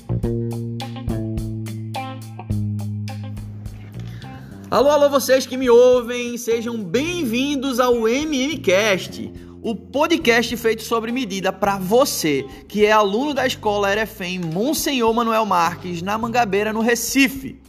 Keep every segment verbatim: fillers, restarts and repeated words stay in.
Alô, alô, vocês que me ouvem, sejam bem-vindos ao MMcast, o podcast feito sobre medida para você, que é aluno da escola Erefem Monsenhor Manuel Marques, na Mangabeira, no Recife.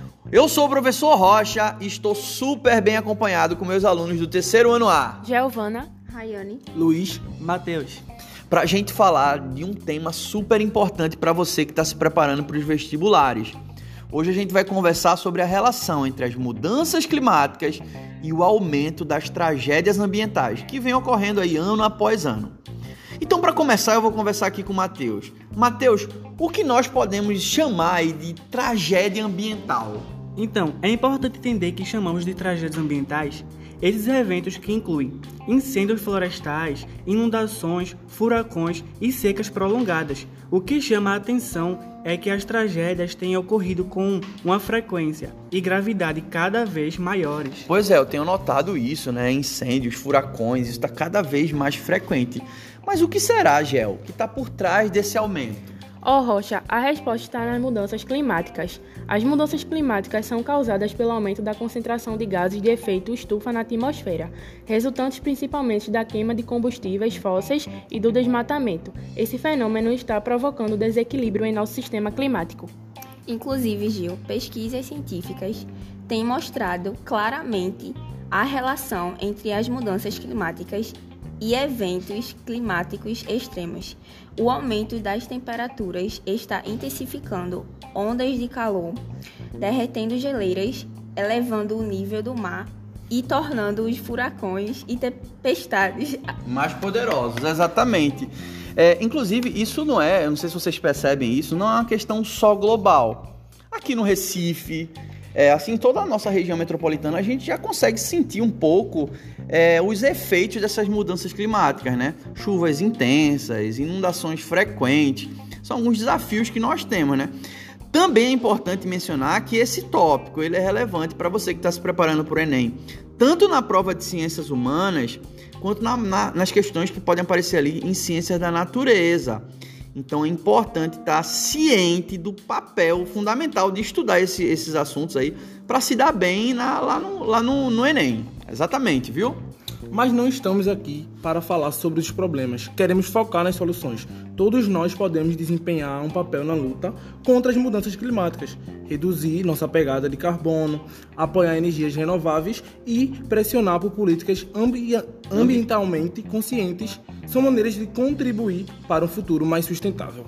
Eu sou o professor Rocha e estou super bem acompanhado com meus alunos do terceiro ano A. Giovana, Rayane, Luiz, Matheus. Para a gente falar de um tema super importante para você que está se preparando para os vestibulares. Hoje a gente vai conversar sobre a relação entre as mudanças climáticas e o aumento das tragédias ambientais, que vem ocorrendo aí ano após ano. Então, para começar, eu vou conversar aqui com o Matheus. Matheus, o que nós podemos chamar aí de tragédia ambiental? Então, é importante entender que chamamos de tragédias ambientais esses eventos que incluem incêndios florestais, inundações, furacões e secas prolongadas. O que chama a atenção é que as tragédias têm ocorrido com uma frequência e gravidade cada vez maiores. Pois é, eu tenho notado isso, né? Incêndios, furacões, isso está cada vez mais frequente. Mas o que será, Gel, que está por trás desse aumento? Oh, Rocha, a resposta está nas mudanças climáticas. As mudanças climáticas são causadas pelo aumento da concentração de gases de efeito estufa na atmosfera, resultantes principalmente da queima de combustíveis fósseis e do desmatamento. Esse fenômeno está provocando desequilíbrio em nosso sistema climático. Inclusive, Gil, pesquisas científicas têm mostrado claramente a relação entre as mudanças climáticas e eventos climáticos extremos. O aumento das temperaturas está intensificando ondas de calor, derretendo geleiras, elevando o nível do mar e tornando os furacões e tempestades mais poderosos, exatamente. É, inclusive, isso não é, eu não sei se vocês percebem isso, não é uma questão só global. Aqui no Recife, é, assim, em toda a nossa região metropolitana, a gente já consegue sentir um pouco é, os efeitos dessas mudanças climáticas, né? Chuvas intensas, inundações frequentes, são alguns desafios que nós temos, né? Também é importante mencionar que esse tópico ele é relevante para você que está se preparando para o Enem, tanto na prova de ciências humanas, quanto na, na, nas questões que podem aparecer ali em ciências da natureza. Então é importante estar ciente do papel fundamental de estudar esse, esses assuntos aí para se dar bem na, lá, no, lá no, no Enem. Exatamente, viu? Mas não estamos aqui para falar sobre os problemas, queremos focar nas soluções. Todos nós podemos desempenhar um papel na luta contra as mudanças climáticas, reduzir nossa pegada de carbono, apoiar energias renováveis e pressionar por políticas ambi- ambientalmente conscientes. São maneiras de contribuir para um futuro mais sustentável.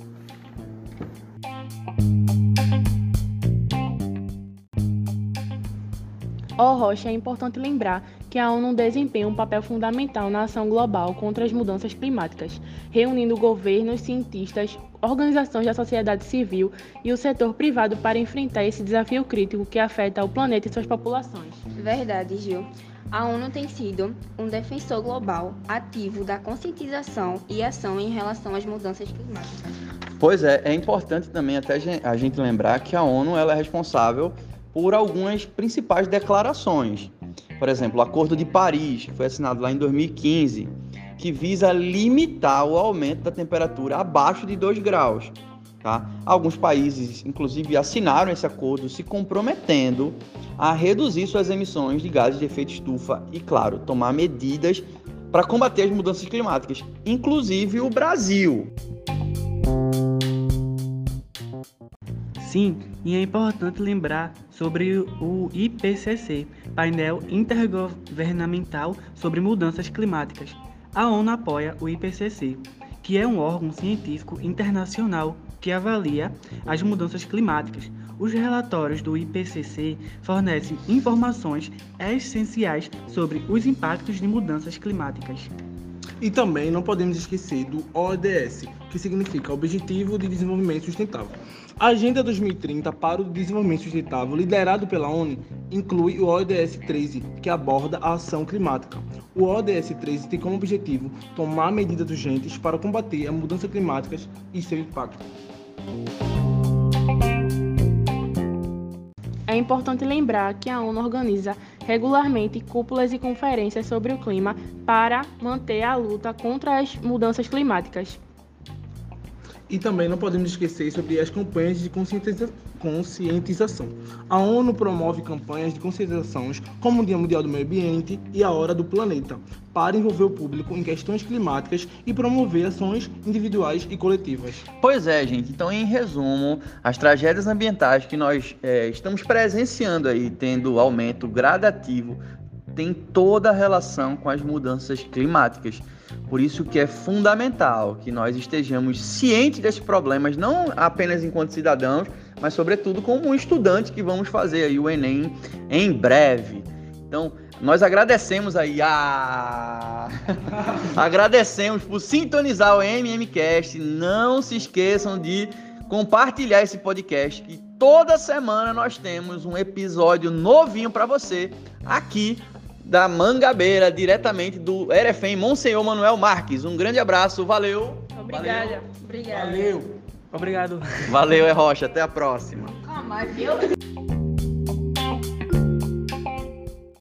Oh, Rocha, é importante lembrar que a ONU desempenha um papel fundamental na ação global contra as mudanças climáticas, reunindo governos, cientistas, organizações da sociedade civil e o setor privado para enfrentar esse desafio crítico que afeta o planeta e suas populações. Verdade, Gil. A ONU tem sido um defensor global ativo da conscientização e ação em relação às mudanças climáticas. Pois é, é importante também até a gente lembrar que a ONU ela é responsável por algumas principais declarações. Por exemplo, o Acordo de Paris, que foi assinado lá em dois mil e quinze, que visa limitar o aumento da temperatura abaixo de dois graus. Tá? Alguns países, inclusive, assinaram esse acordo se comprometendo a reduzir suas emissões de gases de efeito estufa e, claro, tomar medidas para combater as mudanças climáticas, inclusive o Brasil. Sim, e é importante lembrar sobre o I P C C, Painel Intergovernamental sobre Mudanças Climáticas. A ONU apoia o I P C C, que é um órgão científico internacional que avalia as mudanças climáticas. Os relatórios do I P C C fornecem informações essenciais sobre os impactos de mudanças climáticas. E também não podemos esquecer do O D S, que significa Objetivo de Desenvolvimento Sustentável. A Agenda dois mil e trinta para o Desenvolvimento Sustentável, liderado pela ONU, inclui o O D S treze, que aborda a ação climática. O O D S treze tem como objetivo tomar medidas urgentes para combater a mudança climática e seu impacto. É importante lembrar que a ONU organiza regularmente cúpulas e conferências sobre o clima para manter a luta contra as mudanças climáticas. E também não podemos esquecer sobre as campanhas de conscientiza- conscientização. A ONU promove campanhas de conscientização como o Dia Mundial do Meio Ambiente e a Hora do Planeta, para envolver o público em questões climáticas e promover ações individuais e coletivas. Pois é, gente. Então, em resumo, as tragédias ambientais que nós é, estamos presenciando aí, tendo aumento gradativo, tem toda a relação com as mudanças climáticas. Por isso que é fundamental que nós estejamos cientes desses problemas, não apenas enquanto cidadãos, mas sobretudo como estudante que vamos fazer aí o Enem em breve. Então, nós agradecemos aí a... agradecemos por sintonizar o MMCast. Não se esqueçam de compartilhar esse podcast, que toda semana nós temos um episódio novinho para você aqui da Mangabeira, diretamente do R F M Monsenhor Manuel Marques. Um grande abraço, valeu. Obrigada. Obrigada. Valeu! Obrigado. Valeu, é Rocha, até a próxima. Ah, mas viu?